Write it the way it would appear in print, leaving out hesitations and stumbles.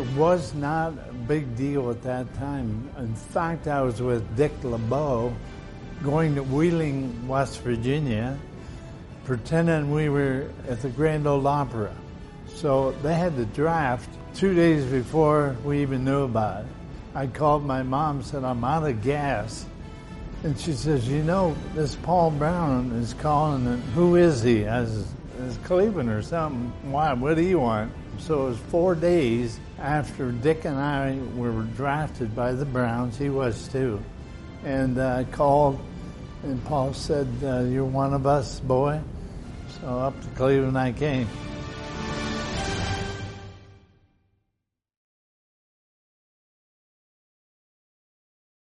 was not a big deal at that time. In fact, I was with Dick LeBeau going to Wheeling, West Virginia, pretending we were at the Grand Ole Opry. So they had the draft 2 days before we even knew about it. I called my mom, said, I'm out of gas. And she says, you know, this Paul Brown is calling, and who is he? Is Cleveland or something? Why? What do you want? So it was 4 days after Dick and I were drafted by the Browns. He was too. And I called, and Paul said, you're one of us, boy. So up to Cleveland I came.